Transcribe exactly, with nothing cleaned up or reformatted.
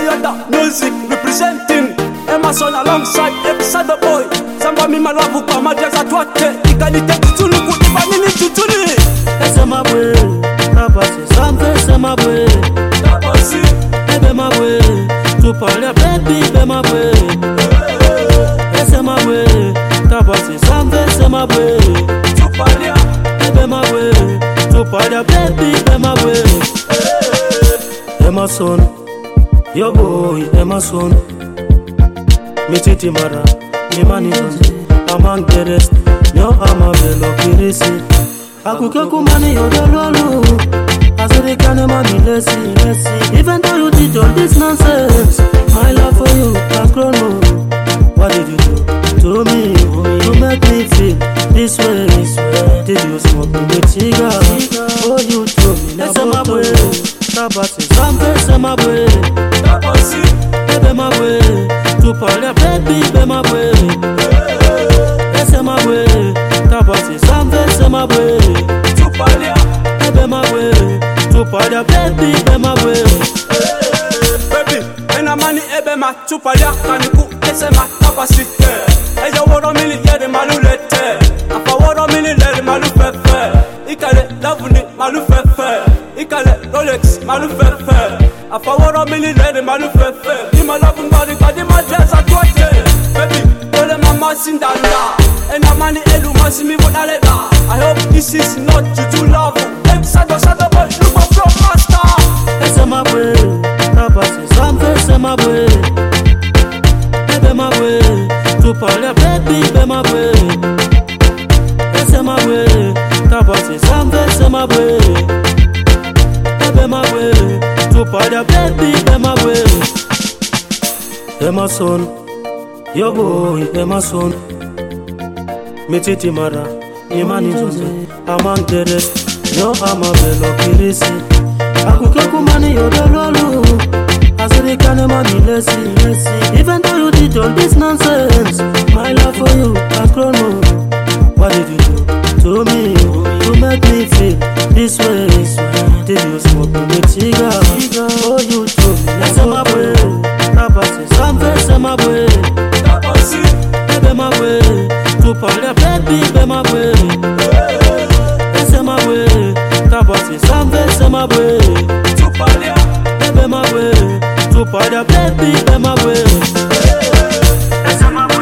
Yoda Music representing Emerson alongside Episode Boy. Samba mi malavu kwa majaza twate ikanite tutulu kudiba nini tutuli. Ese mabwe Tabasi sambe ese mabwe Tabasi Ebe mabwe Tupale baby be mabwe Ese mabwe Tabasi sambe ese mabwe Tupale Ebe mabwe Tupale baby be mabwe Emerson Yo boy Emerson Mititi mara Nimani zonze Among the rest Nyo ama velo kirisi Akuke kumani yodololu Asuri kane mami lesi lesi. Even though you did all this nonsense, my love for you has grown old. What did you do to me to make me feel this way? Did you smoke me with cigar? Oh, you told me na boto. Tabasi sambe se mabwe Tabasi Ebe mabwe Tupale baby be mabwe Ese mabwe Tabasi sambe se mabwe Tupale Ebe mabwe Tupale baby be mabwe Baby ena mani ebe ma Tupale kaniku ese ma tabasi Eja woro mili yeri malu lete Apa woro mili leri malu fefe Ikale lavuni malu fefe Ikale Rolex malu fefe Apa woro mili leri malu fefe Ima lavun bari kadi ma jeza twate Baby ole mama sindanda Ena mani elu masimi vodaleda I hope this is not juju love Episode Sado Boy look up from master Ese mabwe Tabasi sambe ese mabwe Ebe mabwe Tupale baby be mabwe Ese mabwe Tabasi sambe ese mabwe Ebe mabwe Tupale baby be mabwe Emerson Yo boy Emerson Mititi mara Nimani zonze Among the rest Yo ama velo kirisi Akuke kumani yodololu Asuri kane mami lesi lesi. Even though you did all this nonsense, my love for you has grown old. What did you do to me to make me feel this way? Did you smoke me with cigar? Oh, you told me na ese mabwe Tabasi sambe ese mabwe Tabasi Ebe mabwe Tupale baby be mabwe Ese mabwe Tabasi sambe ese mabwe Tupale Ebe mabwe Tupale baby be mabwe Ese mabwe